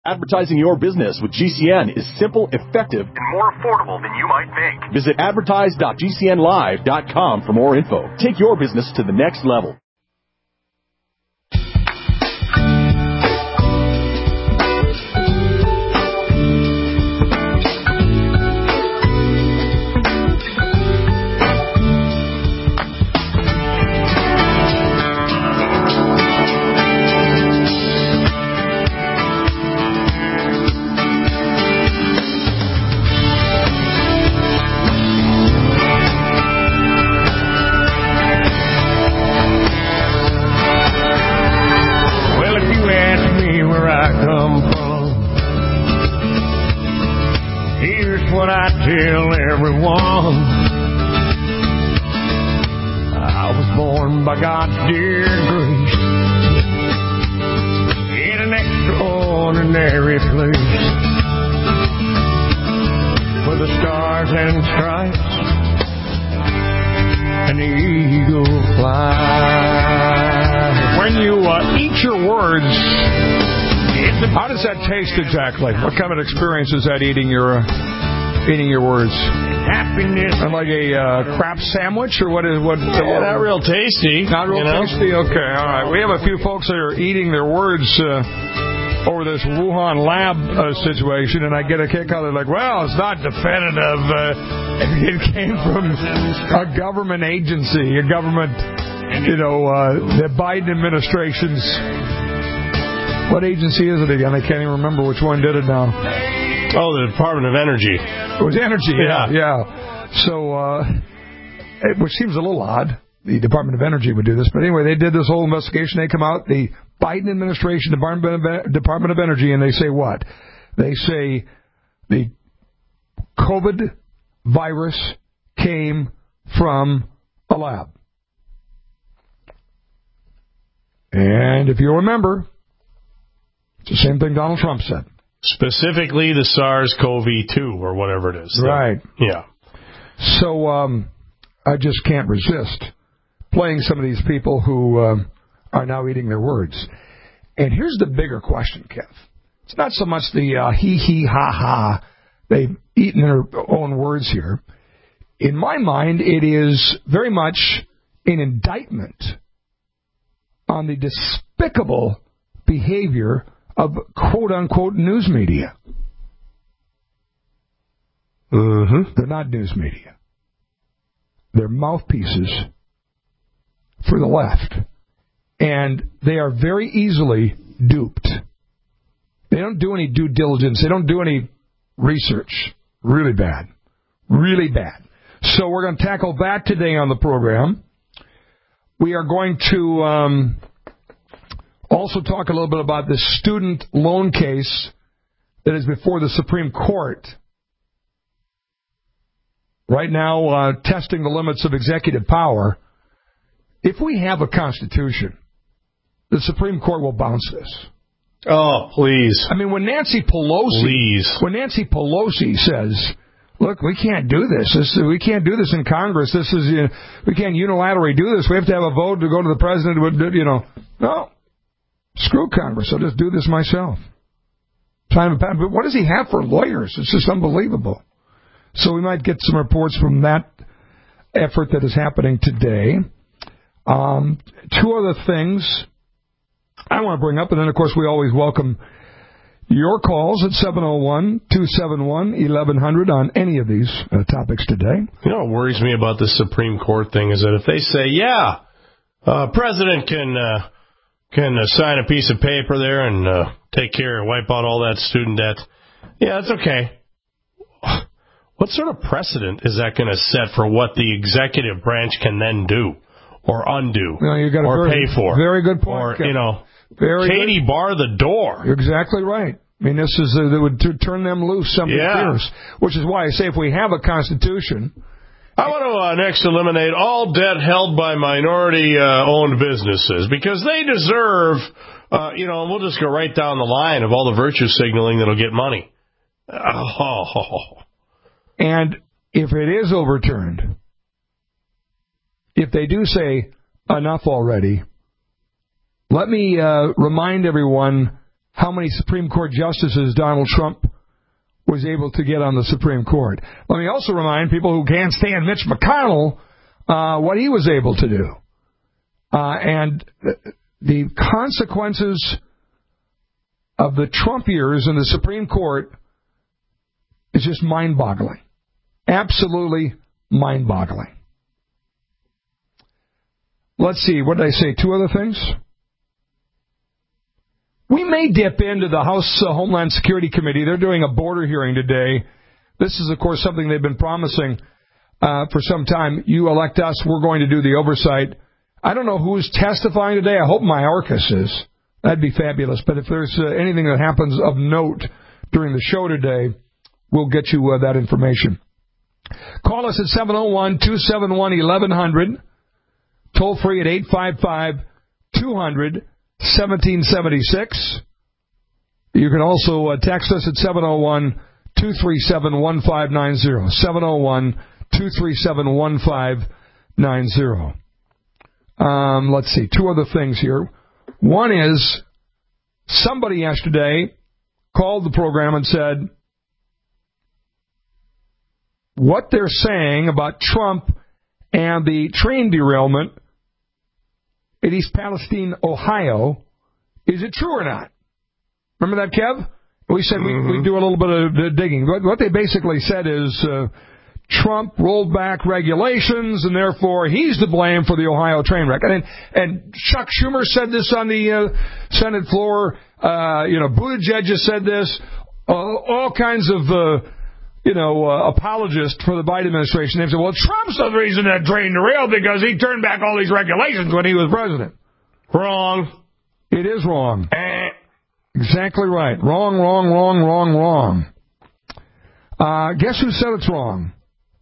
Advertising your business with GCN is simple, effective, and more affordable than you might think. Visit advertise.gcnlive.com for more info. Take your business to the next level. Tell everyone I was born by God's dear grace in an extraordinary place where the stars and stripes and the eagle fly. When you eat your words, how does that taste exactly? What kind of experience is that eating your words? Happiness. Like a crap sandwich, or what is what? Not real tasty. Not real tasty. Okay, all right. We have a few folks that are eating their words over this Wuhan lab situation, and I get a kick out of it. Like, well, it's not definitive. It came from a government agency, a government, the Biden administration's. What agency is it again? I can't even remember which one did it now. Oh, the Department of Energy. It was Energy, yeah. So, which seems a little odd. The Department of Energy would do this. But anyway, they did this whole investigation. They come out, the Biden administration, Department of Energy, and they say what? They say the COVID virus came from a lab. And if you remember, it's the same thing Donald Trump said. Specifically the SARS-CoV-2 or whatever it is. Right. Yeah. So I just can't resist playing some of these people who are now eating their words. And here's the bigger question, Kev. It's not so much the he, ha, ha. They've eaten their own words here. In my mind, it is very much an indictment on the despicable behavior of quote-unquote news media. Mm-hmm. They're not news media. They're mouthpieces for the left. And they are very easily duped. They don't do any due diligence. They don't do any research. Really bad. Really bad. So we're going to tackle that today on the program. We are going to also talk a little bit about this student loan case that is before the Supreme Court. Right now, testing the limits of executive power. If we have a Constitution, the Supreme Court will bounce this. Oh, please. I mean, when Nancy Pelosi says, look, we can't do this. We can't do this in Congress. We can't unilaterally do this. We have to have a vote to go to the president. No. Screw Congress. I'll just do this myself. But what does he have for lawyers? It's just unbelievable. So we might get some reports from that effort that is happening today. Two other things I want to bring up, and then, of course, we always welcome your calls at 701-271-1100 on any of these topics today. You know what worries me about the Supreme Court thing is that if they say, president can sign a piece of paper there and take care and wipe out all that student debt, that's okay. What sort of precedent is that going to set for what the executive branch can then do or undo or pay for? Very good point. Or, Katie bar the door. You're exactly right. I mean, this is that would turn them loose some years, which is why I say if we have a Constitution. I want to next eliminate all debt held by minority-owned businesses because they deserve, we'll just go right down the line of all the virtue signaling that'll get money. And if it is overturned, if they do say enough already, let me remind everyone how many Supreme Court justices Donald Trump was able to get on the Supreme Court. Let me also remind people who can't stand Mitch McConnell what he was able to do. And the consequences of the Trump years in the Supreme Court is just mind-boggling. Absolutely mind-boggling. Let's see, what did I say? 2 other things? We may dip into the House Homeland Security Committee. They're doing a border hearing today. This is, of course, something they've been promising for some time. You elect us, we're going to do the oversight. I don't know who's testifying today. I hope Mayorkas is. That'd be fabulous. But if there's anything that happens of note during the show today, we'll get you that information. Call us at 701-271-1100. Toll free at 855-200-1776. You can also text us at 701-237-1590. 701-237-1590. Let's see, 2 other things here. One is, somebody yesterday called the program and said, what they're saying about Trump and the train derailment in East Palestine, Ohio, is it true or not? Remember that, Kev? We said we do a little bit of digging. What they basically said is Trump rolled back regulations, and therefore he's to blame for the Ohio train wreck. And Chuck Schumer said this on the Senate floor. Buttigieg just said this. All kinds of apologists for the Biden administration. They said, well, Trump's the reason that train derailed because he turned back all these regulations when he was president. Wrong. It is wrong. Exactly right. Wrong. Guess who said it's wrong?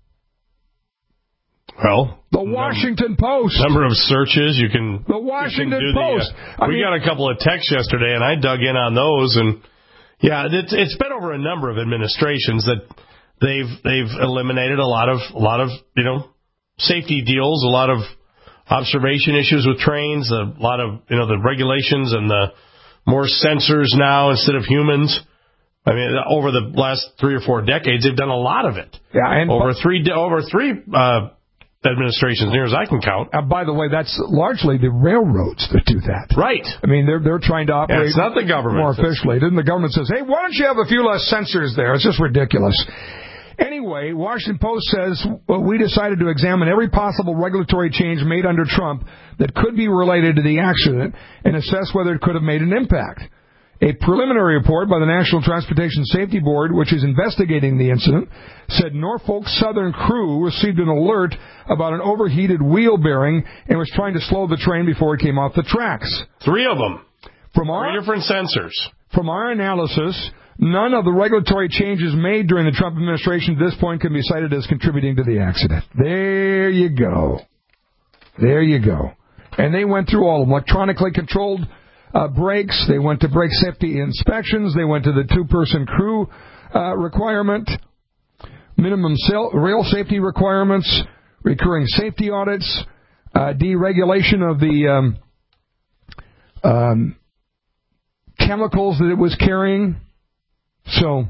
Well, the Washington Post. Number of searches you can. The Washington Post. We got a couple of texts yesterday, and I dug in on those, and yeah, it's been over a number of administrations that they've eliminated a lot of safety deals, a lot of observation issues with trains, a lot of the regulations and the more sensors now instead of humans. I mean, over the last 3 or 4 decades, they've done a lot of it. Yeah, and over three administrations, near as I can count. By the way, that's largely the railroads that do that. Right. I mean, they're trying to operate it's not the government. More officially. Then the government says, hey, why don't you have a few less sensors there? It's just ridiculous. Anyway, Washington Post says, we decided to examine every possible regulatory change made under Trump that could be related to the accident and assess whether it could have made an impact. A preliminary report by the National Transportation Safety Board, which is investigating the incident, said Norfolk Southern crew received an alert about an overheated wheel bearing and was trying to slow the train before it came off the tracks. 3 of them. 3 different sensors. From our analysis, none of the regulatory changes made during the Trump administration at this point can be cited as contributing to the accident. There you go. And they went through all of them. Electronically controlled brakes. They went to brake safety inspections. They went to the 2-person crew requirement, minimum rail safety requirements, recurring safety audits, deregulation of the chemicals that it was carrying. So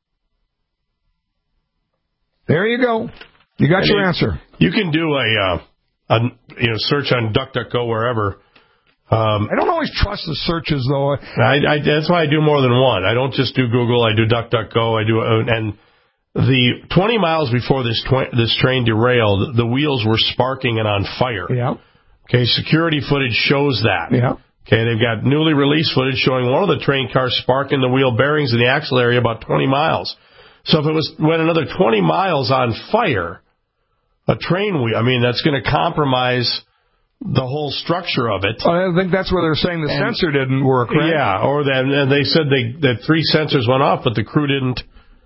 there you go. You got your answer. You can do a search on DuckDuckGo wherever. I don't always trust the searches, though. That's why I do more than one. I don't just do Google. I do DuckDuckGo. And the 20 miles before this train derailed, the wheels were sparking and on fire. Yeah. Okay, security footage shows that. Yeah. Okay, they've got newly released footage showing one of the train cars sparking the wheel bearings in the axle area about 20 miles. So if it went another 20 miles on fire, a train wheel, that's going to compromise the whole structure of it. I think that's where they're saying the sensor didn't work, right? Yeah, or they said that 3 sensors went off, but the crew didn't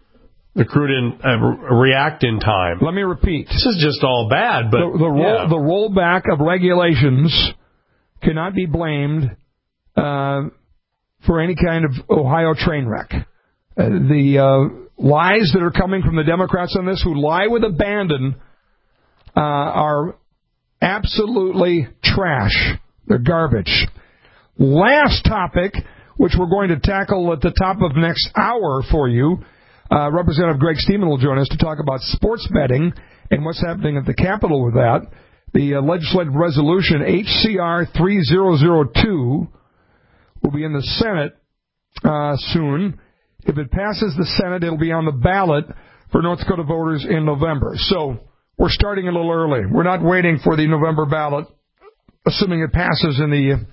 react in time. Let me repeat. This is just all bad, but the rollback of regulations cannot be blamed for any kind of Ohio train wreck. The lies that are coming from the Democrats on this, who lie with abandon, are absolutely trash. They're garbage. Last topic, which we're going to tackle at the top of next hour for you. Representative Greg Steeman will join us to talk about sports betting and what's happening at the Capitol with that. The legislative resolution, HCR 3002, will be in the Senate soon. If it passes the Senate, it'll be on the ballot for North Dakota voters in November. So we're starting a little early. We're not waiting for the November ballot, assuming it passes in the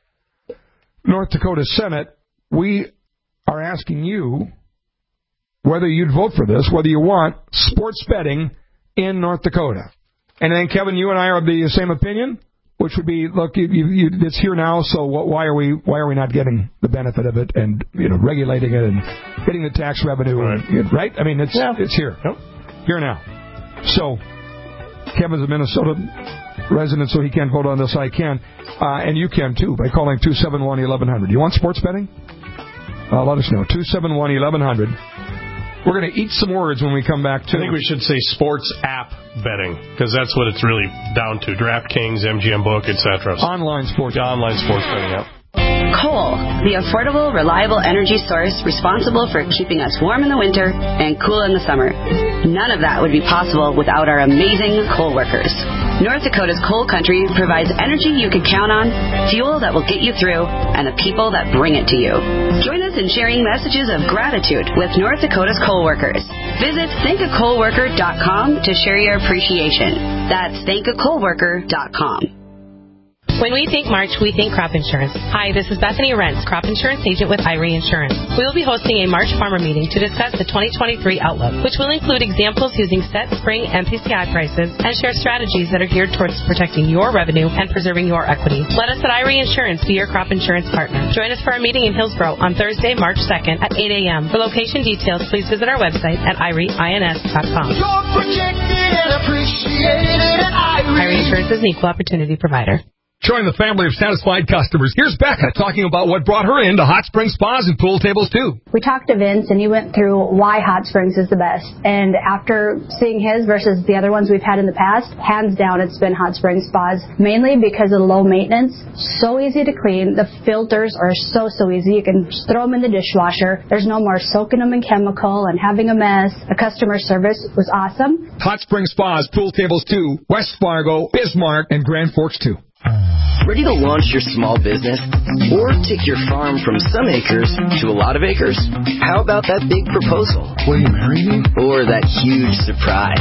North Dakota Senate. We are asking you whether you'd vote for this, whether you want sports betting in North Dakota. And then, Kevin, you and I are of the same opinion, which would be, look, it's here now, so why are we not getting the benefit of it and regulating it and getting the tax revenue, right? I mean, it's here. Yep. Here now. So, Kevin's a Minnesota resident, so he can't vote on this. I can. And you can, too, by calling 271-1100. You want sports betting? Let us know. 271-1100. We're going to eat some words when we come back, too. I think we should say sports app betting, because that's what it's really down to. DraftKings, MGM Book, etc. Online sports betting, yep. Coal, the affordable, reliable energy source responsible for keeping us warm in the winter and cool in the summer. None of that would be possible without our amazing coal workers. North Dakota's coal country provides energy you can count on, fuel that will get you through, and the people that bring it to you. Join us in sharing messages of gratitude with North Dakota's coal workers. Visit thankacoalworker.com to share your appreciation. That's thankacoalworker.com. When we think March, we think crop insurance. Hi, this is Bethany Rentz, crop insurance agent with Irie Insurance. We will be hosting a March farmer meeting to discuss the 2023 outlook, which will include examples using set spring MPCI prices and share strategies that are geared towards protecting your revenue and preserving your equity. Let us at Irie Insurance be your crop insurance partner. Join us for our meeting in Hillsborough on Thursday, March 2nd at 8 a.m. For location details, please visit our website at irieins.com. You're protected and appreciated at Irie. Irie Insurance is an equal opportunity provider. Join the family of satisfied customers. Here's Becca talking about what brought her into Hot Springs Spas and pool tables, too. We talked to Vince, and he went through why Hot Springs is the best. And after seeing his versus the other ones we've had in the past, hands down, it's been Hot Springs Spas, mainly because of the low maintenance, so easy to clean. The filters are so easy. You can just throw them in the dishwasher. There's no more soaking them in chemical and having a mess. The customer service was awesome. Hot Springs Spas, pool tables, too. West Fargo, Bismarck, and Grand Forks, too. Ready to launch your small business? Or take your farm from some acres to a lot of acres? How about that big proposal? Will you marry me? Or that huge surprise?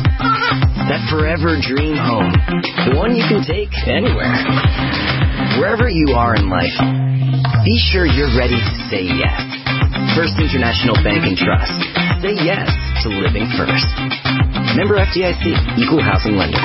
That forever dream home. The one you can take anywhere. Wherever you are in life, be sure you're ready to say yes. First International Bank and Trust. Say yes to living first. Member FDIC, Equal Housing Lender.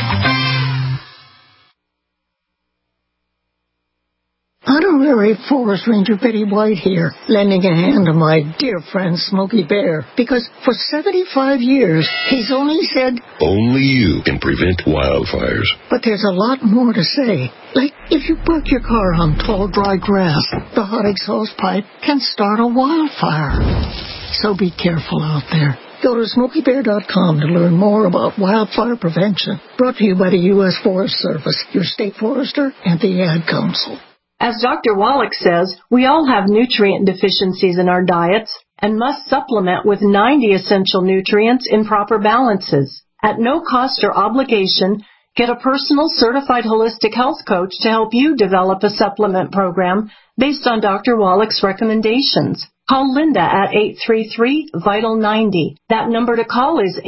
Honorary Forest Ranger Betty White here, lending a hand to my dear friend Smokey Bear, because for 75 years, he's only said, only you can prevent wildfires. But there's a lot more to say. Like, if you park your car on tall, dry grass, the hot exhaust pipe can start a wildfire. So be careful out there. Go to SmokeyBear.com to learn more about wildfire prevention. Brought to you by the U.S. Forest Service, your state forester, and the Ad Council. As Dr. Wallach says, we all have nutrient deficiencies in our diets and must supplement with 90 essential nutrients in proper balances. At no cost or obligation, get a personal certified holistic health coach to help you develop a supplement program based on Dr. Wallach's recommendations. Call Linda at 833-VITAL-90. That number to call is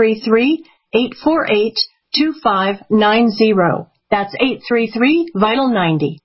833-848-2590. That's 833-VITAL-90.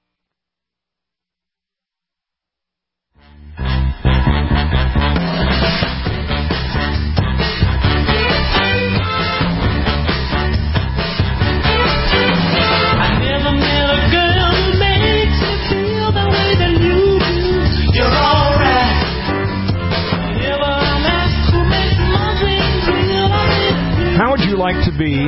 How would you like to be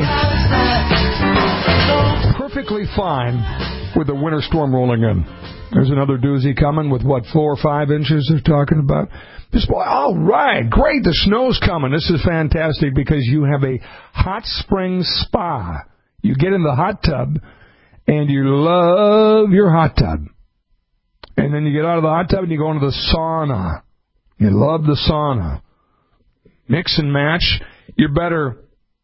perfectly fine with the winter storm rolling in? There's another doozy coming with, 4 or 5 inches they're talking about. Just, all right, great, the snow's coming. This is fantastic because you have a hot spring spa. You get in the hot tub, and you love your hot tub. And then you get out of the hot tub and you go into the sauna. You love the sauna. Mix and match. You're better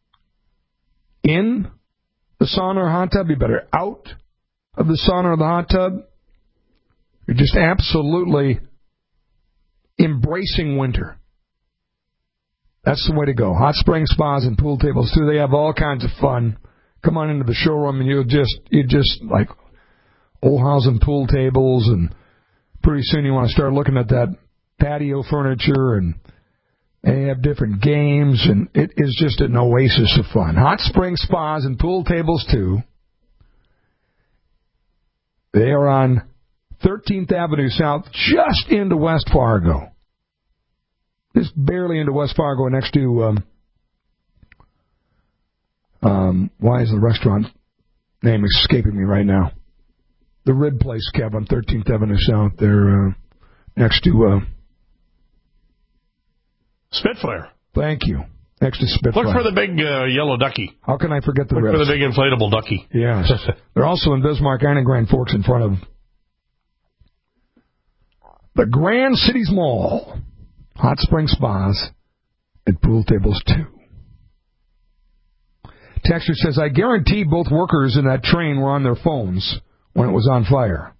in the sauna or hot tub. You're better out of the sauna or the hot tub. You're just absolutely embracing winter. That's the way to go. Hot spring spas and pool tables, too. They have all kinds of fun. Come on into the showroom and you just like Olhausen pool tables, and pretty soon you want to start looking at that patio furniture, and they have different games, and it is just an oasis of fun. Hot spring spas and pool tables, too. They are on 13th Avenue South, just into West Fargo. Just barely into West Fargo, next to, why is the restaurant name escaping me right now? The Rib Place, Kev, on 13th Avenue South. They're next to... Spitfire. Thank you. Next to Spitfire. Look for the big yellow ducky. How can I forget the Look ribs? for the big inflatable ducky. Yes. They're also in Bismarck and Grand Forks in front of the Grand Cities Mall. Hot spring spas and pool tables, too. Texter says, I guarantee both workers in that train were on their phones when it was on fire.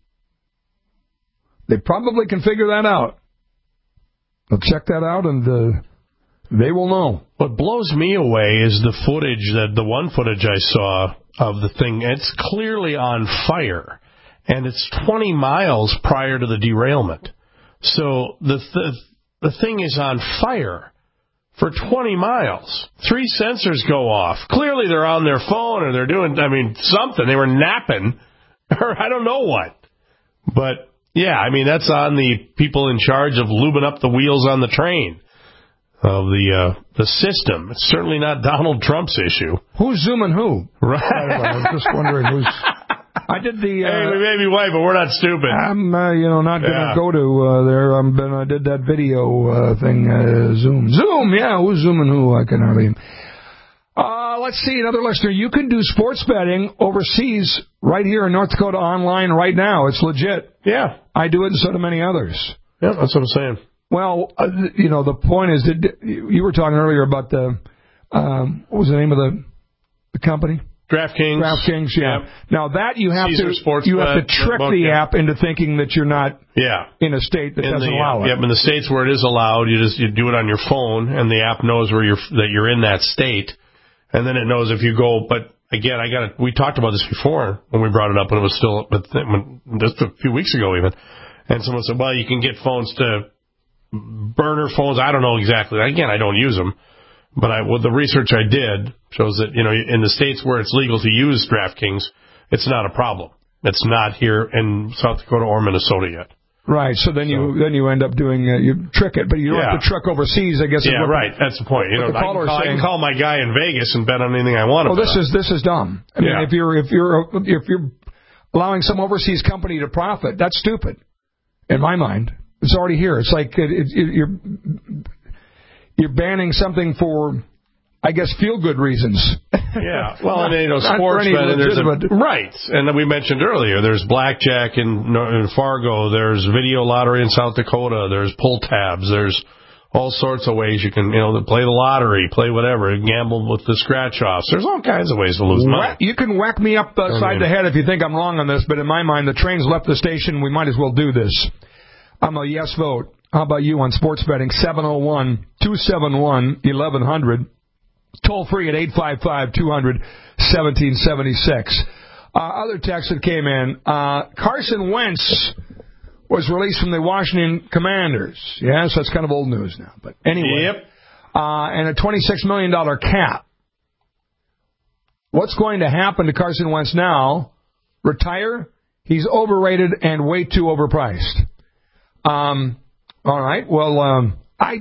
They probably can figure that out. They'll check that out, and they will know. What blows me away is the footage, the one footage I saw of the thing. It's clearly on fire, and it's 20 miles prior to the derailment. So the thing is on fire for 20 miles. 3 sensors go off. Clearly they're on their phone, or they're doing, something. They were napping, or I don't know what. But, yeah, that's on the people in charge of lubing up the wheels on the train of the system. It's certainly not Donald Trump's issue. Who's zooming who? Right. I was just wondering who's... I did the... hey, we may be white, but we're not stupid. I'm, not going to go to there. I did that video thing, Zoom. Zoom, yeah, who's zooming who? I can hardly... let's see, another listener. You can do sports betting overseas right here in North Dakota online right now. It's legit. Yeah. I do it, and so do many others. Yeah, that's what I'm saying. Well, the point is that you were talking earlier about the... what was the name of the company? DraftKings, yeah. Yep. Now that you have Caesar to trick the app into thinking that you're not in a state that doesn't allow it. Yep, in the states where it is allowed, you do it on your phone, and the app knows that you're in that state, and then it knows if you go. But again, we talked about this before when we brought it up when it was still just a few weeks ago even, and someone said, well, you can get phones to burner phones. I don't know exactly. Again, I don't use them. But the research I did shows that, in the states where it's legal to use DraftKings, it's not a problem. It's not here in South Dakota or Minnesota yet. Right. So then you end up doing you trick it, but you don't have to truck overseas. I guess. Yeah, right. That's the point. I can call my guy in Vegas and bet on anything I want. Well, this is dumb. I mean, if you're allowing some overseas company to profit, that's stupid. In my mind, it's already here. It's like you're banning something for, I guess, feel-good reasons. Yeah. Well, sports betting, right. And then we mentioned earlier, there's blackjack in Fargo, there's video lottery in South Dakota, there's pull tabs, there's all sorts of ways you can, play the lottery, play whatever, gamble with the scratch-offs. There's all kinds of ways to lose money. You can whack me up side the head if you think I'm wrong on this, but in my mind, the train's left the station, we might as well do this. I'm a yes vote. How about you on sports betting? 701-271-1100. Toll free at 855-200-1776. Other text that came in. Carson Wentz was released from the Washington Commanders. Yes, that's kind of old news now. But anyway. Yep. And a $26 million cap. What's going to happen to Carson Wentz now? Retire? He's overrated and way too overpriced. All right. Well, I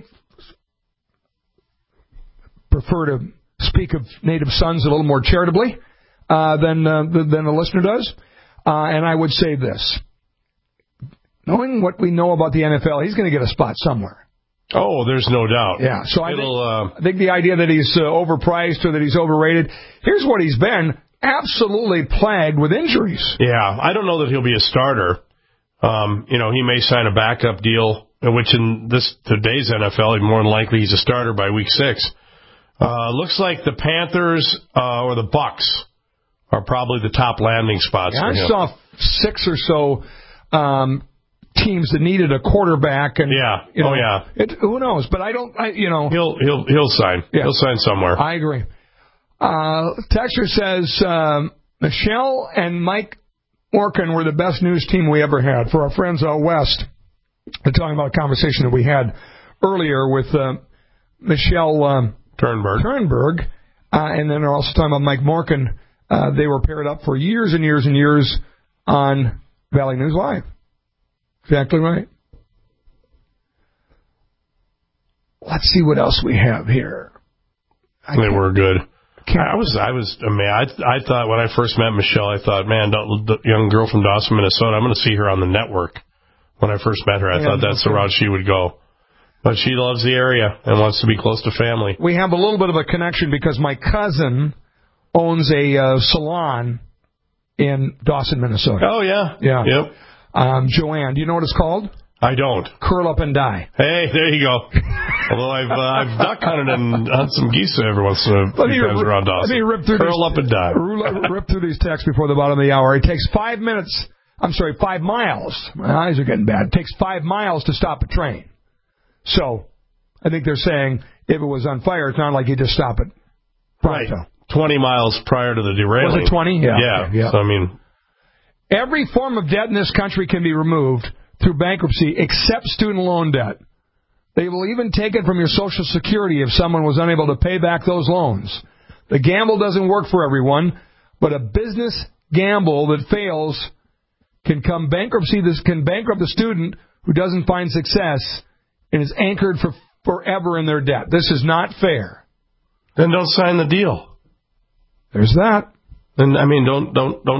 prefer to speak of native sons a little more charitably than the listener does. And I would say this. Knowing what we know about the NFL, he's going to get a spot somewhere. Oh, there's no doubt. Yeah. So I think the idea that he's overpriced or that he's overrated, here's what he's been. Absolutely plagued with injuries. Yeah. I don't know that he'll be a starter. He may sign a backup deal, which in today's NFL, more than likely he's a starter by week 6. Looks like the Panthers or the Bucks are probably the top landing spots for him. I saw 6 or so teams that needed a quarterback, and who knows? But I don't. He'll sign. Yeah. He'll sign somewhere. I agree. Texter says Michelle and Mike Orkin were the best news team we ever had. For our friends out west, they're talking about a conversation that we had earlier with Michelle Turnberg, and then they're also talking about Mike Morkin. They were paired up for years and years and years on Valley News Live. Exactly right. Let's see what else we have here. They were good. I was amazed. I thought when I first met Michelle, I thought, man, the young girl from Dawson, Minnesota, I'm going to see her on the network. When I first met her, I thought that's the route she would go. But she loves the area and wants to be close to family. We have a little bit of a connection because my cousin owns a salon in Dawson, Minnesota. Oh, yeah. Yeah. Yep. Joanne, do you know what it's called? I don't. Curl Up and Die. Hey, there you go. Although I've duck hunted and hunted some geese every once in a few times around Dawson. Let me rip through Curl Up and Die. Rip through these texts before the bottom of the hour. It takes 5 miles. My eyes are getting bad. It takes 5 miles to stop a train. So, I think they're saying if it was on fire, it's not like you just stop it. Right. 20 miles prior to the derailing. Was it 20? Yeah. So, I mean, every form of debt in this country can be removed through bankruptcy except student loan debt. They will even take it from your Social Security if someone was unable to pay back those loans. The gamble doesn't work for everyone, but a business gamble that fails can bankrupt the student who doesn't find success and is anchored for forever in their debt. This is not fair. Then don't sign the deal. There's that. And I mean, don't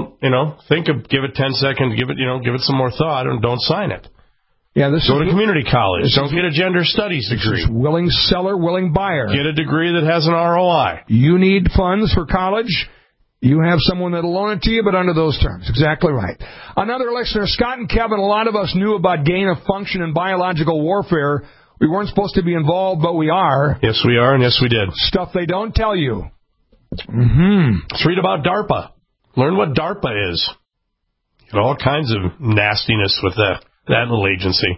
give it 10 seconds, give it some more thought, and don't sign it. Yeah, go to community college. Don't get a gender studies degree. Willing seller, willing buyer. Get a degree that has an ROI. You need funds for college. You have someone that'll loan it to you, but under those terms. Exactly right. Another listener, Scott and Kevin, a lot of us knew about gain of function and biological warfare. We weren't supposed to be involved, but we are. Yes, we are, and yes, we did. Stuff they don't tell you. Let's read about DARPA. Learn what DARPA is. All kinds of nastiness with that little agency.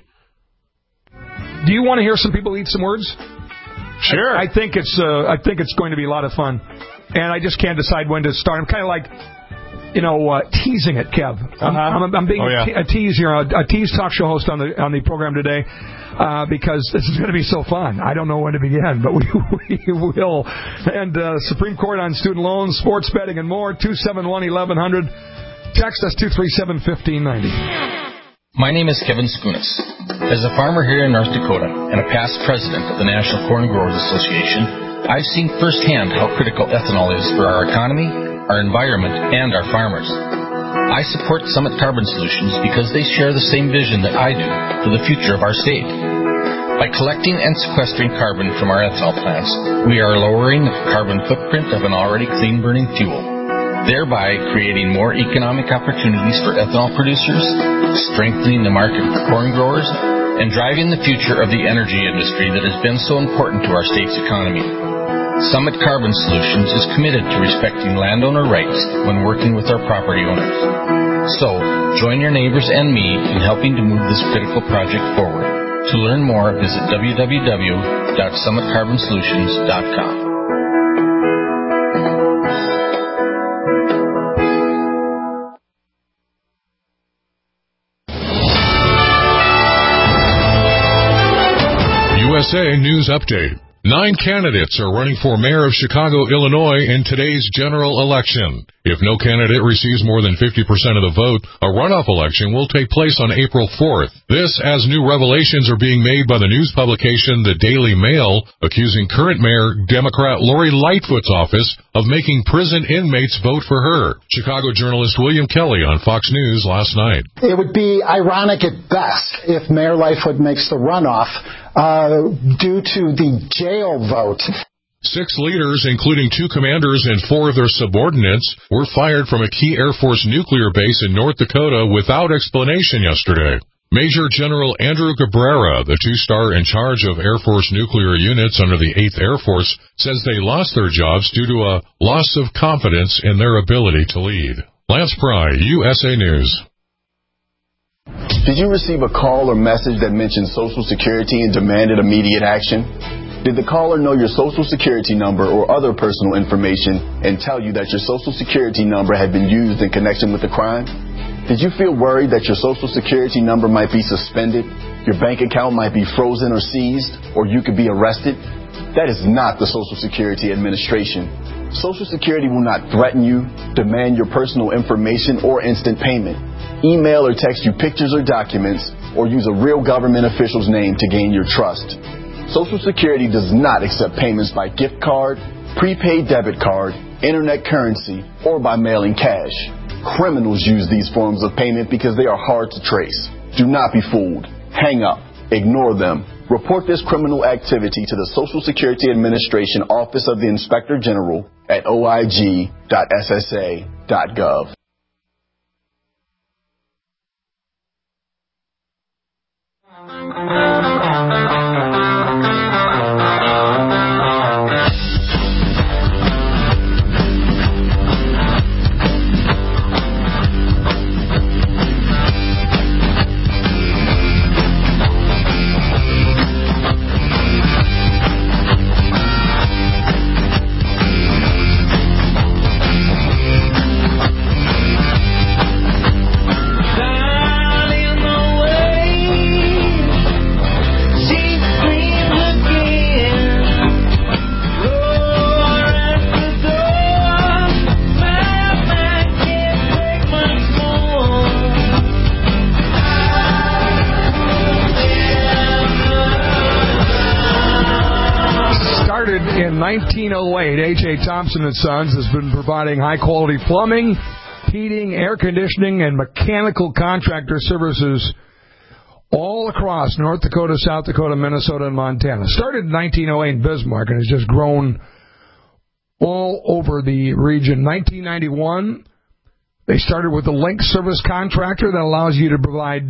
Do you want to hear some people eat some words? Sure. I think it's going to be a lot of fun, and I just can't decide when to start. I'm kind of like, teasing it, Kev. I'm being a tease here, a tease talk show host on the program today, because this is going to be so fun. I don't know when to begin, but we will. And Supreme Court on student loans, sports betting, and more. 271-1100. Text us 237-1590. My name is Kevin Skunis. As a farmer here in North Dakota and a past president of the National Corn Growers Association, I've seen firsthand how critical ethanol is for our economy, our environment, and our farmers. I support Summit Carbon Solutions because they share the same vision that I do for the future of our state. By collecting and sequestering carbon from our ethanol plants, we are lowering the carbon footprint of an already clean-burning fuel, thereby creating more economic opportunities for ethanol producers, strengthening the market for corn growers, and driving the future of the energy industry that has been so important to our state's economy. Summit Carbon Solutions is committed to respecting landowner rights when working with our property owners. So, join your neighbors and me in helping to move this critical project forward. To learn more, visit www.summitcarbonsolutions.com. USA News Update. 9 candidates are running for mayor of Chicago, Illinois in today's general election. If no candidate receives more than 50% of the vote, a runoff election will take place on April 4th. This as new revelations are being made by the news publication The Daily Mail, accusing current mayor Democrat Lori Lightfoot's office of making prison inmates vote for her. Chicago journalist William Kelly on Fox News last night. It would be ironic at best if Mayor Lightfoot makes the runoff due to the jail vote. 6 leaders, including 2 commanders and 4 of their subordinates, were fired from a key Air Force nuclear base in North Dakota without explanation yesterday. Major General Andrew Cabrera, the 2-star in charge of Air Force nuclear units under the 8th Air Force, says they lost their jobs due to a loss of confidence in their ability to lead. Lance Pry, USA News. Did you receive a call or message that mentioned Social Security and demanded immediate action? Did the caller know your Social Security number or other personal information and tell you that your Social Security number had been used in connection with the crime? Did you feel worried that your Social Security number might be suspended, your bank account might be frozen or seized, or you could be arrested? That is not the Social Security Administration. Social Security will not threaten you, demand your personal information, or instant payment, email or text you pictures or documents, or use a real government official's name to gain your trust. Social Security does not accept payments by gift card, prepaid debit card, internet currency, or by mailing cash. Criminals use these forms of payment because they are hard to trace. Do not be fooled. Hang up. Ignore them. Report this criminal activity to the Social Security Administration Office of the Inspector General at oig.ssa.gov. In 1908, H.A. Thompson & Sons has been providing high-quality plumbing, heating, air conditioning, and mechanical contractor services all across North Dakota, South Dakota, Minnesota, and Montana. Started in 1908 in Bismarck and has just grown all over the region. 1991, they started with a link service contractor that allows you to provide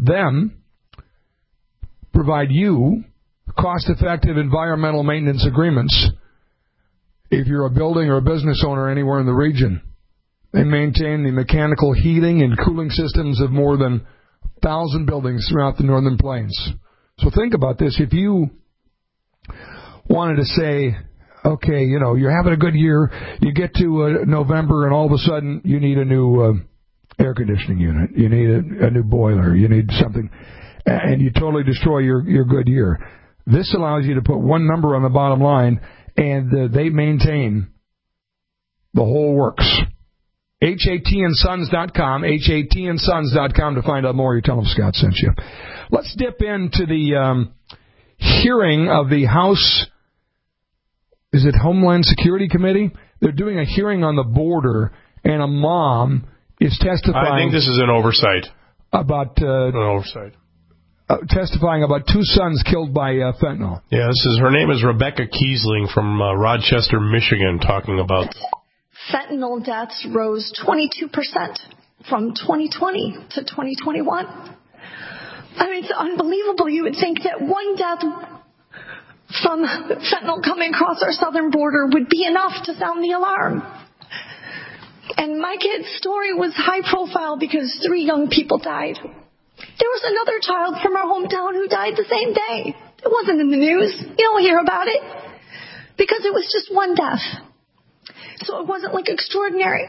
you cost-effective environmental maintenance agreements if you're a building or a business owner anywhere in the region. They maintain the mechanical heating and cooling systems of more than 1,000 buildings throughout the Northern Plains. So think about this. If you wanted to say, okay, you're having a good year, you get to November and all of a sudden you need a new air conditioning unit, you need a new boiler, you need something, and you totally destroy your good year. This allows you to put one number on the bottom line, and they maintain the whole works. HATandsons.com, HATandsons.com to find out more. You tell them Scott sent you. Let's dip into the hearing of the House, is it Homeland Security Committee? They're doing a hearing on the border, and a mom is testifying. I think this is an oversight. About an oversight. Testifying about 2 sons killed by fentanyl. Yeah, her name is Rebecca Kiesling from Rochester, Michigan, talking about fentanyl deaths rose 22% from 2020 to 2021. I mean, it's unbelievable. You would think that one death from fentanyl coming across our southern border would be enough to sound the alarm. And my kid's story was high profile because 3 young people died. There was another child from our hometown who died the same day. It wasn't in the news. You don't hear about it because it was just one death. So it wasn't like extraordinary.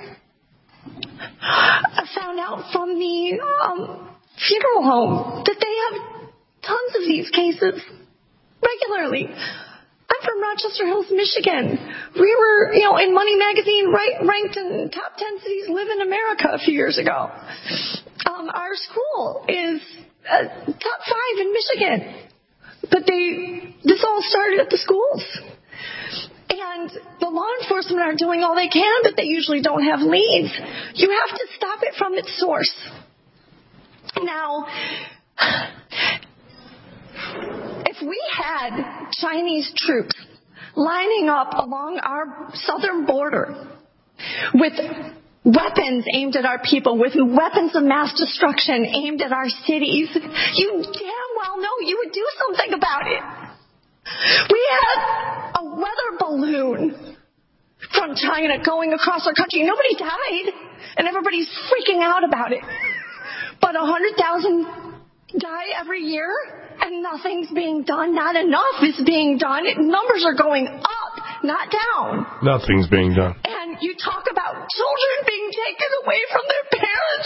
I found out from the funeral home that they have tons of these cases regularly. I'm from Rochester Hills, Michigan. We were, in Money Magazine ranked in top 10 cities live in America a few years ago. Our school is top 5 in Michigan. But this all started at the schools. And the law enforcement are doing all they can, but they usually don't have leads. You have to stop it from its source. Now, if we had Chinese troops lining up along our southern border with weapons aimed at our people, with weapons of mass destruction aimed at our cities. You damn well know you would do something about it. We had a weather balloon from China going across our country. Nobody died, and everybody's freaking out about it. But 100,000 die every year, and nothing's being done. Not enough is being done. Numbers are going up, not down. Nothing's being done. And you talk about children being taken away from their parents.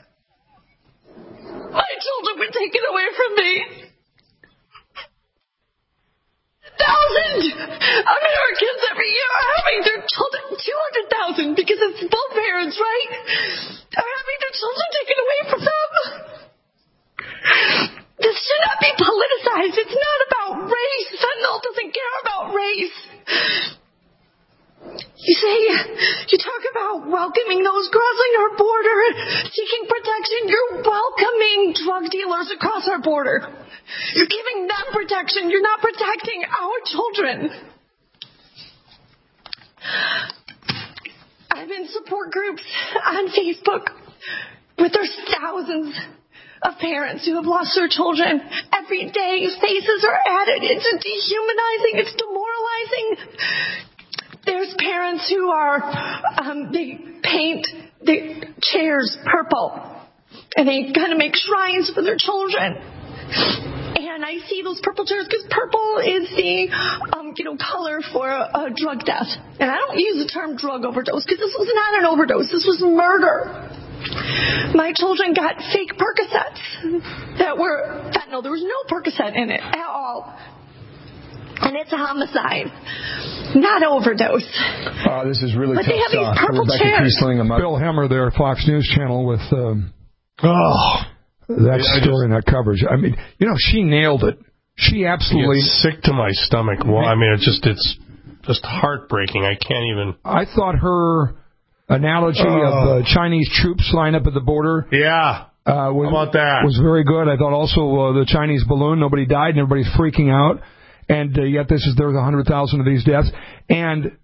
My children were taken away from me. 1,000 Americans every year are having their children, 200,000 because it's both parents, right? Are having their children taken away from them. This should not be politicized. It's not about race. Fentanyl doesn't care about race. You talk about welcoming those crossing our border, seeking protection. You're welcoming drug dealers across our border. You're giving them protection. You're not protecting our children. I'm in support groups on Facebook with there's thousands of parents who have lost their children. Every day, faces are added. It's dehumanizing. It's demoralizing. There's parents who are, they paint the chairs purple, and they kind of make shrines for their children. And I see those purple chairs because purple is the, color for a drug death. And I don't use the term drug overdose because this was not an overdose. This was murder. My children got fake Percocets that were fentanyl. There was no Percocet in it at all. And it's a homicide, not overdose. This is really but tough they have stuff. these purple Rebecca chairs. Kiesling, Bill Hemmer there, Fox News Channel with that story and that coverage. I mean, she nailed it. She absolutely sick to my stomach. Well, I mean, it's just heartbreaking. I can't even. I thought her analogy of Chinese troops line up at the border. Yeah. How about that? Was very good. I thought also the Chinese balloon, nobody died and everybody's freaking out. And yet there's 100,000 of these deaths. And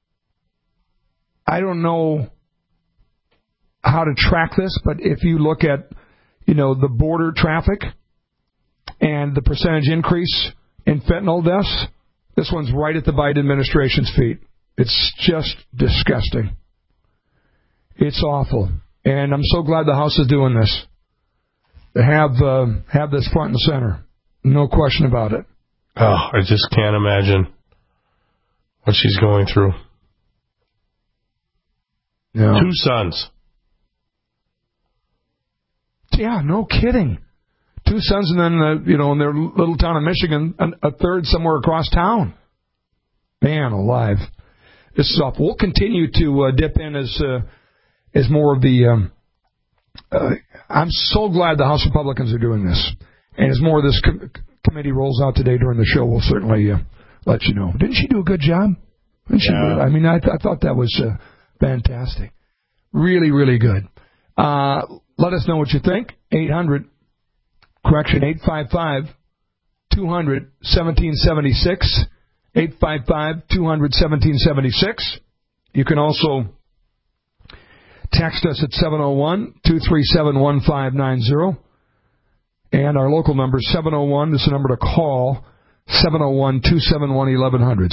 I don't know how to track this, but if you look at, the border traffic and the percentage increase in fentanyl deaths, this one's right at the Biden administration's feet. It's just disgusting. It's awful. And I'm so glad the House is doing this. To have this front and center. No question about it. Oh, I just can't imagine what she's going through. Yeah. 2 sons. Yeah, no kidding. 2 sons, and then, in their little town of Michigan, a third somewhere across town. Man alive. This is awful. We'll continue to dip in as more of the... I'm so glad the House Republicans are doing this. And as more of this committee rolls out today during the show, we'll certainly let you know. Didn't she do a good job? Didn't she? I mean, I thought that was fantastic. Really, really good. Let us know what you think. 855-200-1776. 855-200-1776. You can also text us at 701-237-1590. And our local number is 701. This is the number to call. 701-271-1100.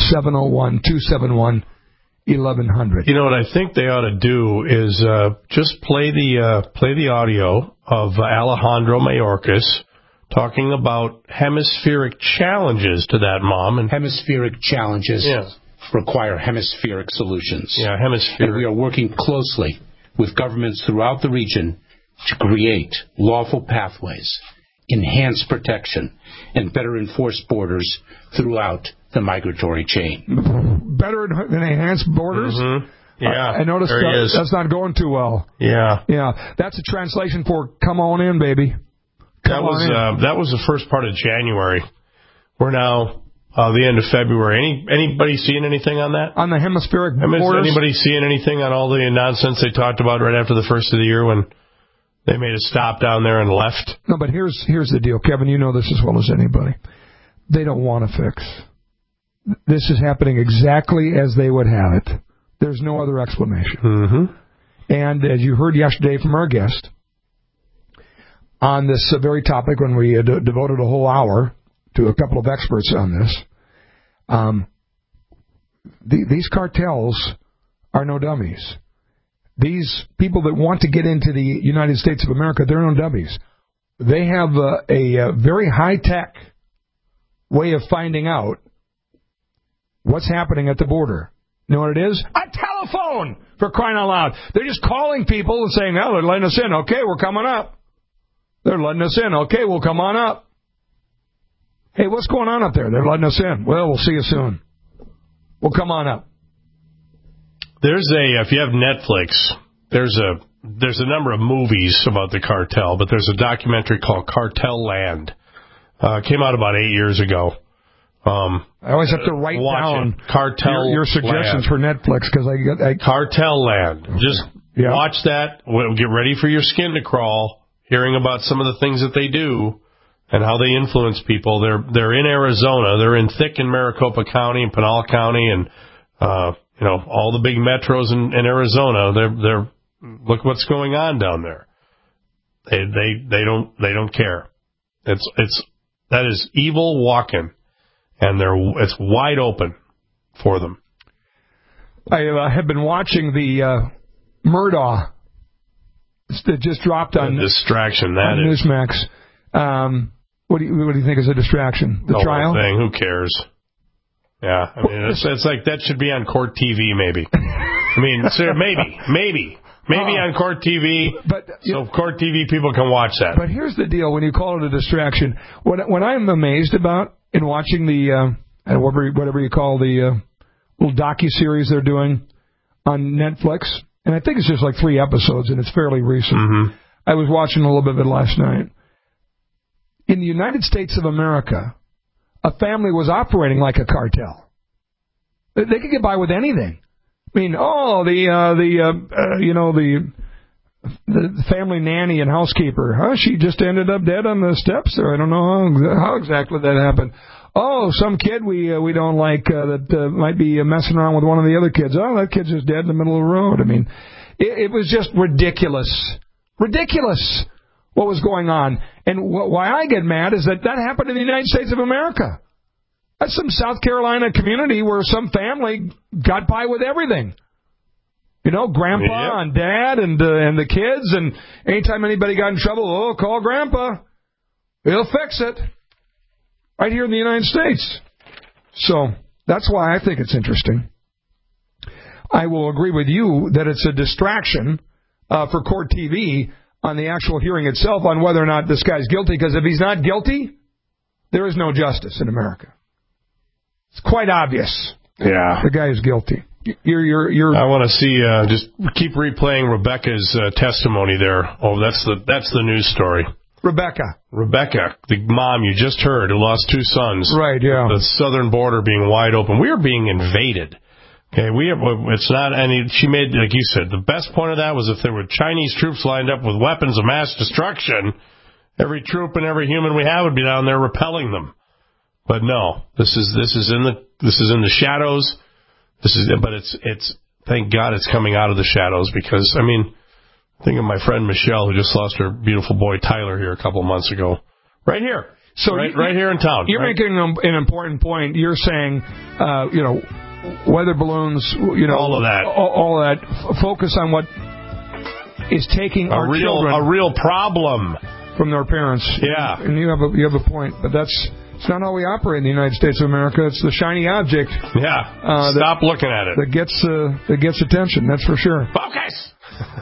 701-271-1100. You know what I think they ought to do is just play the audio of Alejandro Mayorkas talking about hemispheric challenges to that mom. And hemispheric challenges require hemispheric solutions. Yeah, hemispheric. And we are working closely with governments throughout the region to create lawful pathways, enhance protection, and better enforce borders throughout the migratory chain. Better than enhanced borders? Mm-hmm. Yeah, I noticed that's not going too well. Yeah. Yeah, that's a translation for come on in, baby. That was the first part of January. We're now the end of February. Anybody seeing anything on that? On the hemispheric borders? Anybody seeing anything on all the nonsense they talked about right after the first of the year when they made a stop down there and left? No, but here's the deal, Kevin. You know this as well as anybody. They don't want to fix. this is happening exactly as they would have it. There's no other explanation. Mm-hmm. And as you heard yesterday from our guest, on this very topic, when we devoted a whole hour to a couple of experts on this, these cartels are no dummies. These people that want to get into the United States of America, they're no dummies. They have a very high-tech way of finding out what's happening at the border. You know what it is? A telephone, for crying out loud. They're just calling people and saying, oh, they're letting us in. Okay, we're coming up. They're letting us in. Okay, we'll come on up. Hey, what's going on up there? They're letting us in. Well, we'll see you soon. We'll come on up. If you have Netflix, there's a number of movies about the cartel, but there's a documentary called Cartel Land. Came out about 8 years ago. I always have to write down your suggestions for Netflix because I Cartel Land. Just watch that. Get ready for your skin to crawl. Hearing about some of the things that they do and how they influence people. They're in Arizona. They're in thick in Maricopa County and Pinal County and all the big metros in Arizona. They're look what's going on down there. They don't care. That is evil walking, and it's wide open for them. I have been watching the Murdaugh that just dropped on distraction. On Newsmax. What do you think is a distraction? The trial thing. Who cares? Yeah, I mean it's like that should be on Court TV maybe. I mean, maybe on Court TV. So Court TV people can watch that. But here's the deal: when you call it a distraction, what I'm amazed about in watching the whatever you call the little docuseries they're doing on Netflix. And I think it's just like 3 episodes, and it's fairly recent. Mm-hmm. I was watching a little bit of it last night. In the United States of America, a family was operating like a cartel. They could get by with anything. I mean, the family nanny and housekeeper. She just ended up dead on the steps there. I don't know how exactly that happened. Oh, some kid we don't like that might be messing around with one of the other kids. Oh, that kid's just dead in the middle of the road. I mean, it was just ridiculous. Ridiculous what was going on. And why I get mad is that happened in the United States of America. That's some South Carolina community where some family got by with everything. You know, Grandpa and Dad and the kids. And anytime anybody got in trouble, call Grandpa. He'll fix it. Right here in the United States. So that's why I think it's interesting. I will agree with you that it's a distraction for Court TV on the actual hearing itself on whether or not this guy's guilty, because if he's not guilty, there is no justice in America. It's quite obvious. Yeah. The guy is guilty. You're I want to see, just keep replaying Rebecca's testimony there. Oh, that's the news story. Rebecca, the mom you just heard, who lost 2 sons. Right, yeah. The southern border being wide open. We are being invaded. Okay, it's not any. She made, like you said, the best point of that was if there were Chinese troops lined up with weapons of mass destruction, every troop and every human we have would be down there repelling them. But no, this is in the shadows. But it's thank God it's coming out of the shadows, because I mean. Think of my friend Michelle, who just lost her beautiful boy Tyler here a couple of months ago. Right here. So right here in town. You're making an important point. You're saying, weather balloons, all of that. All of that. Focus on what is taking our children. A real problem. From their parents. Yeah. And you have a point. But it's not how we operate in the United States of America. It's the shiny object. Yeah. Stop looking at it. That gets attention. That's for sure. Focus.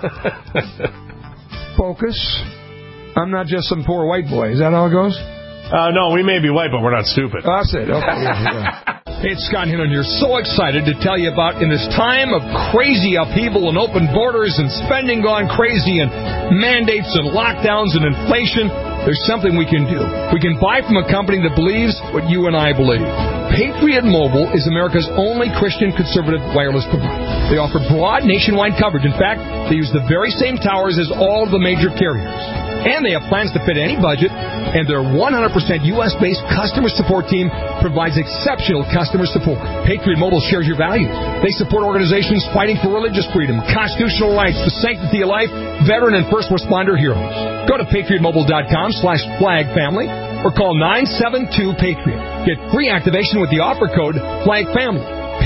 Focus. I'm not just some poor white boy. Is that how it goes? No, we may be white, but we're not stupid. That's it. Okay. Yeah. Hey, it's Scott Hinton here. So excited to tell you about, in this time of crazy upheaval and open borders and spending gone crazy and mandates and lockdowns and inflation, there's something we can do. We can buy from a company that believes what you and I believe. Patriot Mobile is America's only Christian conservative wireless provider. They offer broad nationwide coverage. In fact, they use the very same towers as all the major carriers. And they have plans to fit any budget, and their 100% U.S.-based customer support team provides exceptional customer support. Patriot Mobile shares your values. They support organizations fighting for religious freedom, constitutional rights, the sanctity of life, veteran and first responder heroes. Go to patriotmobile.com/flagfamily or call 972-PATRIOT. Get free activation with the offer code FLAGFAMILY.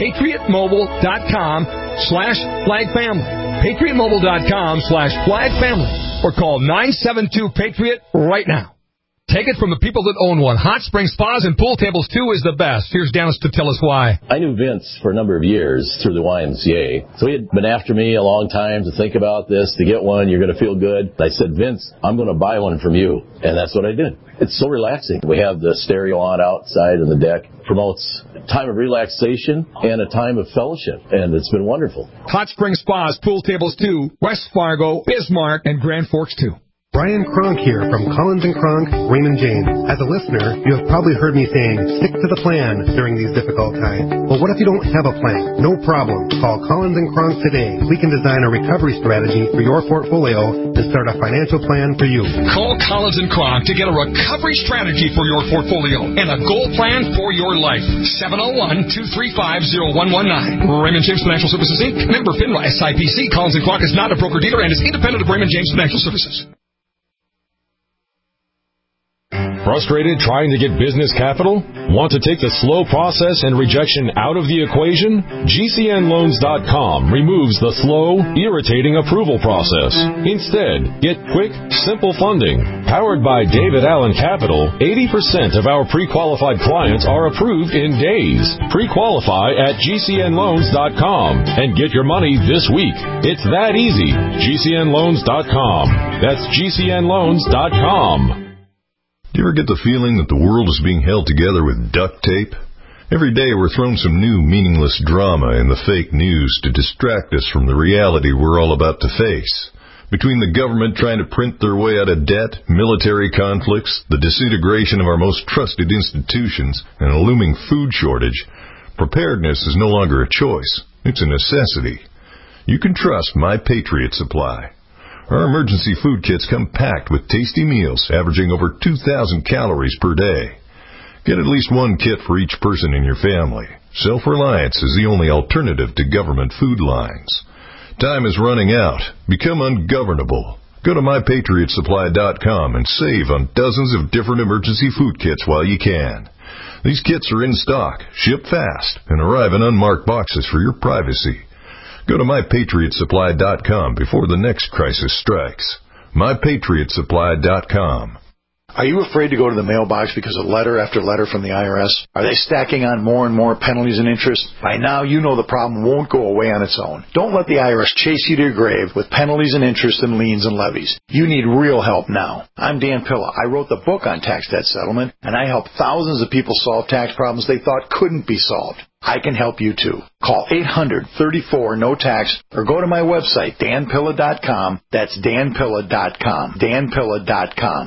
patriotmobile.com/flagfamily. patriotmobile.com/flagfamily or call 972-PATRIOT right now. Take it from the people that own one. Hot Spring Spas and Pool Tables 2 is the best. Here's Dennis to tell us why. I knew Vince for a number of years through the YMCA. So he had been after me a long time to think about this, to get one. You're going to feel good. I said, Vince, I'm going to buy one from you. And that's what I did. It's so relaxing. We have the stereo on outside on the deck. Promotes a time of relaxation and a time of fellowship. And it's been wonderful. Hot Spring Spas, Pool Tables 2, West Fargo, Bismarck, and Grand Forks 2. Brian Kronk here from Collins & Kronk, Raymond James. As a listener, you have probably heard me saying, stick to the plan during these difficult times. Well, what if you don't have a plan? No problem. Call Collins & Kronk today. We can design a recovery strategy for your portfolio and start a financial plan for you. Call Collins & Kronk to get a recovery strategy for your portfolio and a goal plan for your life. 701-235-0119. Raymond James Financial Services, Inc. Member FINRA SIPC. Collins & Kronk is not a broker-dealer and is independent of Raymond James Financial Services. Frustrated trying to get business capital? Want to take the slow process and rejection out of the equation? GCNloans.com removes the slow, irritating approval process. Instead, get quick, simple funding. Powered by David Allen Capital, 80% of our pre-qualified clients are approved in days. Pre-qualify at GCNloans.com and get your money this week. It's that easy. GCNloans.com. That's GCNloans.com. Do you ever get the feeling that the world is being held together with duct tape? Every day we're thrown some new meaningless drama in the fake news to distract us from the reality we're all about to face. Between the government trying to print their way out of debt, military conflicts, the disintegration of our most trusted institutions, and a looming food shortage, preparedness is no longer a choice. It's a necessity. You can trust My Patriot Supply. Our emergency food kits come packed with tasty meals averaging over 2,000 calories per day. Get at least one kit for each person in your family. Self-reliance is the only alternative to government food lines. Time is running out. Become ungovernable. Go to MyPatriotSupply.com and save on dozens of different emergency food kits while you can. These kits are in stock, ship fast, and arrive in unmarked boxes for your privacy. Go to MyPatriotSupply.com before the next crisis strikes. MyPatriotSupply.com. Are you afraid to go to the mailbox because of letter after letter from the IRS? Are they stacking on more and more penalties and interest? By now, you know the problem won't go away on its own. Don't let the IRS chase you to your grave with penalties and interest and liens and levies. You need real help now. I'm Dan Pilla. I wrote the book on tax debt settlement, and I help thousands of people solve tax problems they thought couldn't be solved. I can help you too. Call 800-34-NO-TAX or go to my website, danpilla.com. That's danpilla.com. danpilla.com.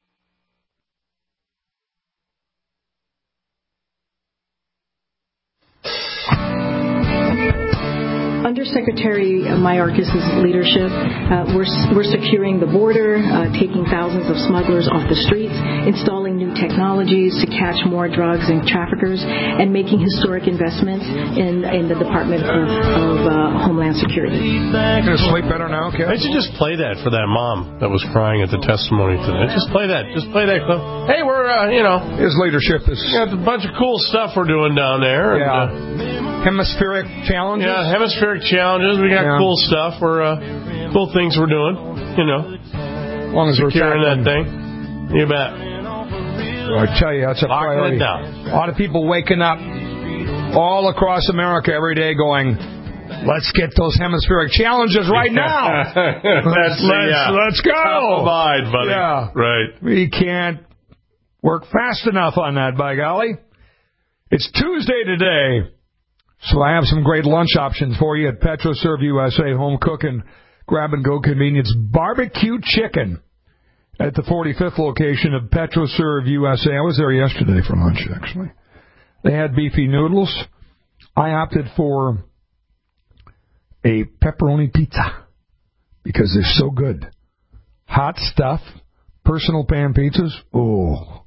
Under Secretary Mayorkas' leadership, we're securing the border, taking thousands of smugglers off the streets, installing new technologies to catch more drugs and traffickers, and making historic investments in the Department of Homeland Security. Gonna sleep better now, Kevin? I should just play that for that mom that was crying at the testimony today. Just play that. Just play that clip. Hey, we're, his leadership is... got a bunch of cool stuff we're doing down there. Yeah. And, hemispheric challenges? Yeah, hemispheric challenges. We got cool stuff. We're cool things we're doing. As long as we're securing that thing. You bet. I tell you, that's a priority. A lot of people waking up all across America every day going, let's get those hemispheric challenges right now. Let's go. Top of mind, buddy. Yeah. Right. We can't work fast enough on that, by golly. It's Tuesday today. So I have some great lunch options for you at PetroServe USA, home cooking, grab-and-go convenience, barbecue chicken at the 45th location of PetroServe USA. I was there yesterday for lunch, actually. They had beefy noodles. I opted for a pepperoni pizza because they're so good. Hot stuff, personal pan pizzas. Oh,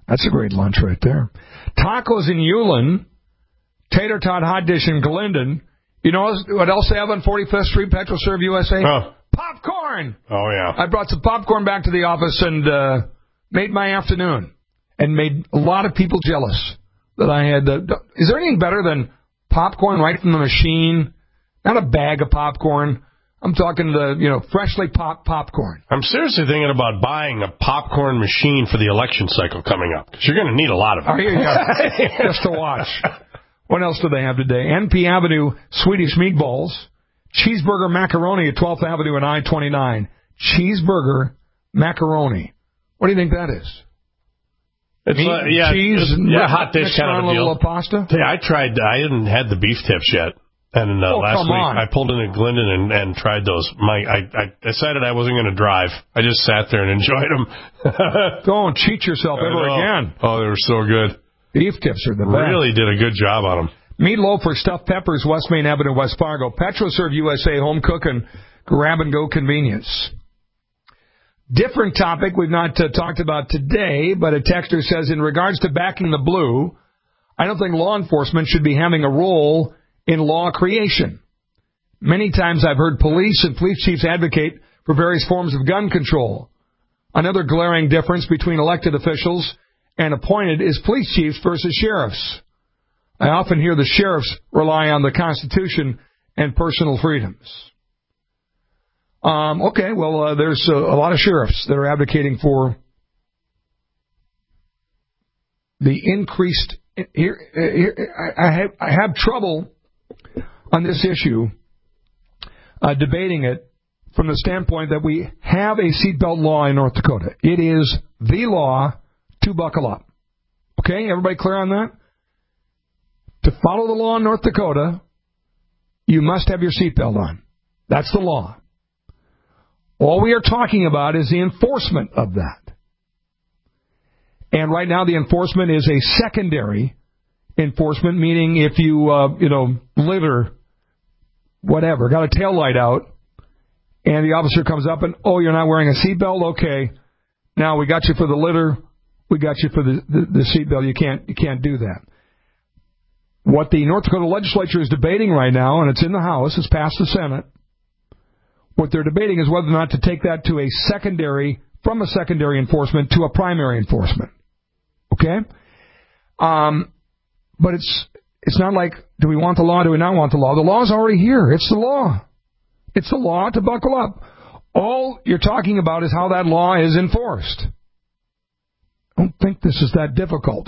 That's a great lunch right there. Tacos in Ulen, tater tot hot dish in Glendon. You know what else they have on 45th Street, PetroServe USA? Oh. Popcorn! Oh, yeah. I brought some popcorn back to the office and made my afternoon and made a lot of people jealous that I had. Is there anything better than popcorn right from the machine? Not a bag of popcorn. I'm talking freshly popped popcorn. I'm seriously thinking about buying a popcorn machine for the election cycle coming up, because you're going to need a lot of it. Oh, yeah. Just to watch. What else do they have today? NP Avenue Swedish meatballs, cheeseburger macaroni at 12th Avenue and I-29. Cheeseburger macaroni. What do you think that is? It's meat, cheese, hot dish kind of a deal. Little pasta. Yeah, I tried. I hadn't had the beef tips yet. And last week, I pulled into Glendon and tried those. I decided I wasn't going to drive. I just sat there and enjoyed them. Don't cheat yourself ever again. Oh, they were so good. Beef tips are the best. Really did a good job on them. Meatloaf for stuffed peppers, West Main Avenue, West Fargo. PetroServe USA, home cooking, grab-and-go convenience. Different topic we've not talked about today, but a texter says, in regards to backing the blue, I don't think law enforcement should be having a role in law creation. Many times I've heard police and police chiefs advocate for various forms of gun control. Another glaring difference between elected officials and appointed is police chiefs versus sheriffs. I often hear the sheriffs rely on the Constitution and personal freedoms. There's a lot of sheriffs that are advocating for the increased... I have trouble on this issue, debating it from the standpoint that we have a seatbelt law in North Dakota. It is the law to buckle up. Okay, everybody clear on that? To follow the law in North Dakota, you must have your seatbelt on. That's the law. All we are talking about is the enforcement of that. And right now the enforcement is a secondary enforcement, meaning if you, litter, whatever, got a tail light out, and the officer comes up and, you're not wearing a seatbelt? Okay. Now we got you for the litter. We got you for the seatbelt. You can't do that. What the North Dakota legislature is debating right now, and it's in the House, it's passed the Senate, what they're debating is whether or not to take that to from a secondary enforcement to a primary enforcement. Okay? But it's not like, do we want the law, do we not want the law? The law's already here. It's the law. It's the law to buckle up. All you're talking about is how that law is enforced. I don't think this is that difficult.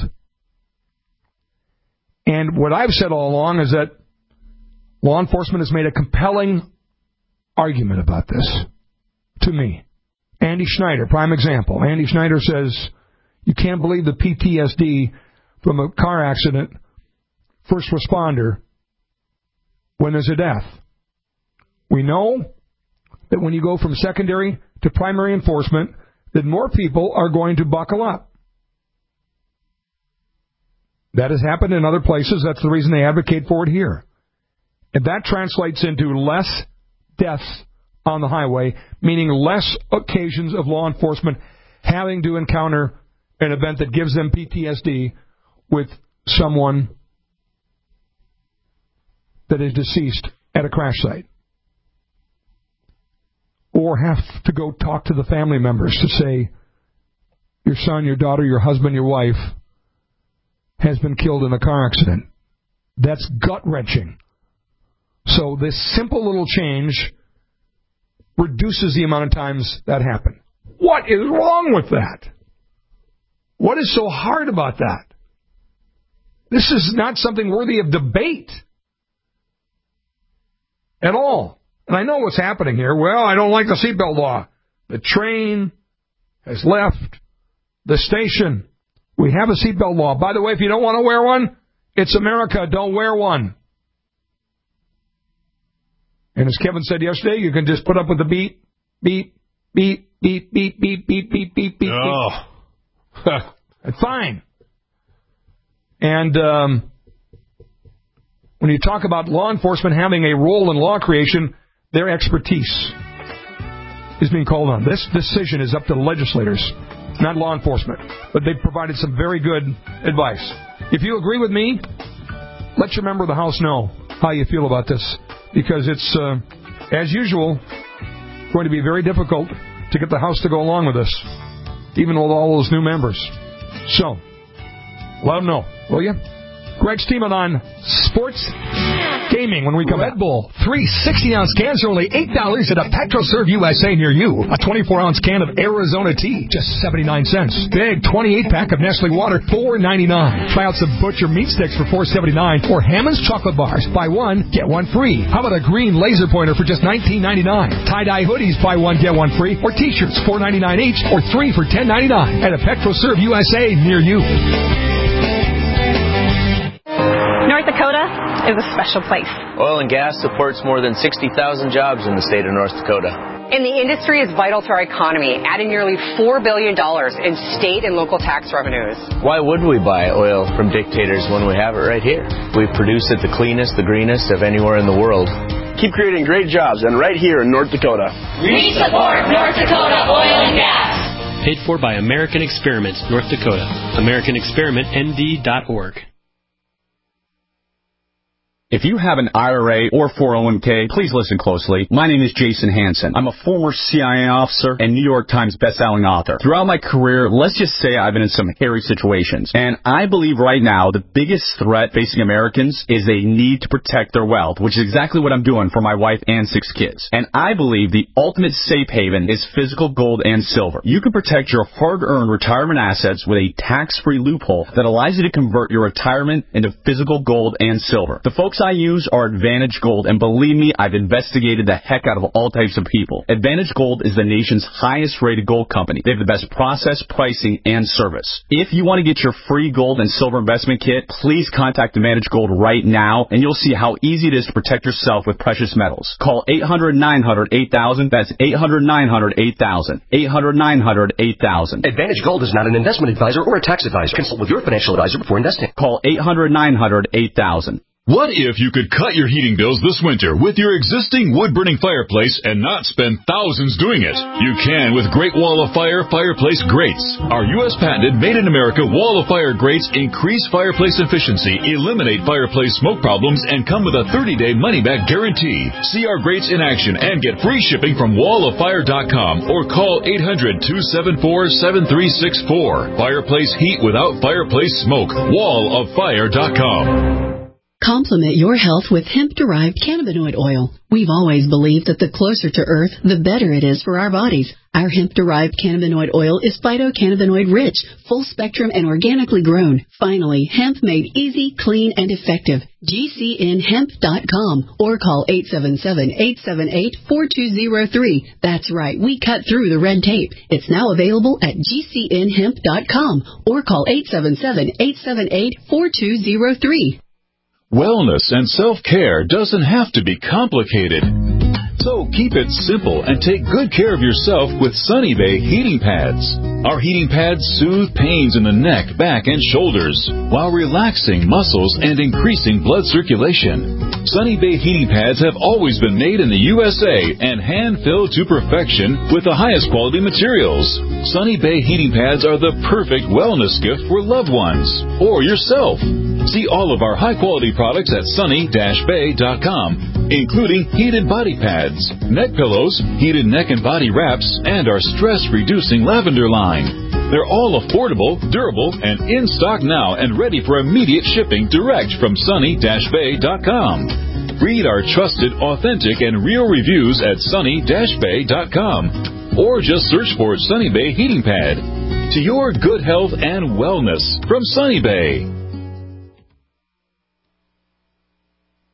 And what I've said all along is that law enforcement has made a compelling argument about this to me. Andy Schneider, prime example. Andy Schneider says, you can't believe the PTSD from a car accident, first responder, when there's a death. We know that when you go from secondary to primary enforcement, that more people are going to buckle up. That has happened in other places. That's the reason they advocate for it here. And that translates into less deaths on the highway, meaning less occasions of law enforcement having to encounter an event that gives them PTSD with someone that is deceased at a crash site. Or have to go talk to the family members to say, your son, your daughter, your husband, your wife has been killed in a car accident. That's gut-wrenching. So this simple little change reduces the amount of times that happen. What is wrong with that? What is so hard about that? This is not something worthy of debate at all. And I know what's happening here. Well, I don't like the seatbelt law. The train has left the station. We have a seatbelt law. By the way, if you don't want to wear one, it's America. Don't wear one. And as Kevin said yesterday, you can just put up with the beep, beep, beep, beep, beep, beep, beep, beep, beep, beep. Oh. It's fine. And when you talk about law enforcement having a role in law creation, their expertise is being called on. This decision is up to the legislators not law enforcement. But they provided some very good advice. If you agree with me, let your member of the House know how you feel about this. Because it's, as usual, going to be very difficult to get the House to go along with this, even with all those new members. So, let them know, will you? Greg Steeman on sports gaming when we come back. Red Bull, 3 60-ounce cans are only $8 at a PetroServe USA near you. A 24-ounce can of Arizona tea, just 79 cents. Big 28-pack of Nestle Water, $4.99. Try out some Butcher meat sticks for $4.79 or Hammond's chocolate bars. Buy one, get one free. How about a green laser pointer for just $19.99? Tie-dye hoodies, buy one, get one free. Or T-shirts, $4.99 each or 3 for $10.99 at a PetroServe USA near you. North Dakota is a special place. Oil and gas supports more than 60,000 jobs in the state of North Dakota. And the industry is vital to our economy, adding nearly $4 billion in state and local tax revenues. Why would we buy oil from dictators when we have it right here? We produce it the cleanest, the greenest of anywhere in the world. Keep creating great jobs, and right here in North Dakota. We support North Dakota Oil and Gas. Paid for by American Experiment, North Dakota. AmericanExperimentND.org. If you have an IRA or 401k, please listen closely. My name is Jason Hansen. I'm a former CIA officer and New York Times bestselling author. Throughout my career, let's just say I've been in some hairy situations. And I believe right now the biggest threat facing Americans is a need to protect their wealth, which is exactly what I'm doing for my wife and 6 kids. And I believe the ultimate safe haven is physical gold and silver. You can protect your hard-earned retirement assets with a tax-free loophole that allows you to convert your retirement into physical gold and silver. The folks I use are Advantage Gold, and believe me, I've investigated the heck out of all types of people. Advantage Gold is the nation's highest rated gold company. They have the best process, pricing, and service. If you want to get your free gold and silver investment kit, please contact Advantage Gold right now, and you'll see how easy it is to protect yourself with precious metals. Call 800-900-8000. That's 800-900-8000. 800-900-8000. Advantage Gold is not an investment advisor or a tax advisor. Consult with your financial advisor before investing. Call 800-900-8000. What if you could cut your heating bills this winter with your existing wood-burning fireplace and not spend thousands doing it? You can with Great Wall of Fire Fireplace Grates. Our U.S. patented made-in-America Wall of Fire grates increase fireplace efficiency, eliminate fireplace smoke problems, and come with a 30-day money-back guarantee. See our grates in action and get free shipping from walloffire.com or call 800-274-7364. Fireplace heat without fireplace smoke. walloffire.com. Complement your health with hemp-derived cannabinoid oil. We've always believed that the closer to Earth, the better it is for our bodies. Our hemp-derived cannabinoid oil is phytocannabinoid-rich, full-spectrum, and organically grown. Finally, hemp made easy, clean, and effective. GCNhemp.com or call 877-878-4203. That's right, we cut through the red tape. It's now available at GCNhemp.com or call 877-878-4203. Wellness and self-care doesn't have to be complicated. So keep it simple and take good care of yourself with Sunny Bay heating pads. Our heating pads soothe pains in the neck, back, and shoulders while relaxing muscles and increasing blood circulation. Sunny Bay heating pads have always been made in the USA and hand-filled to perfection with the highest quality materials. Sunny Bay heating pads are the perfect wellness gift for loved ones or yourself. See all of our high-quality products at sunny-bay.com, including heated body pads, neck pillows, heated neck and body wraps, and our stress-reducing lavender line. They're all affordable, durable, and in stock now and ready for immediate shipping direct from sunny-bay.com. Read our trusted, authentic, and real reviews at sunny-bay.com or just search for Sunny Bay Heating Pad. To your good health and wellness from Sunny Bay.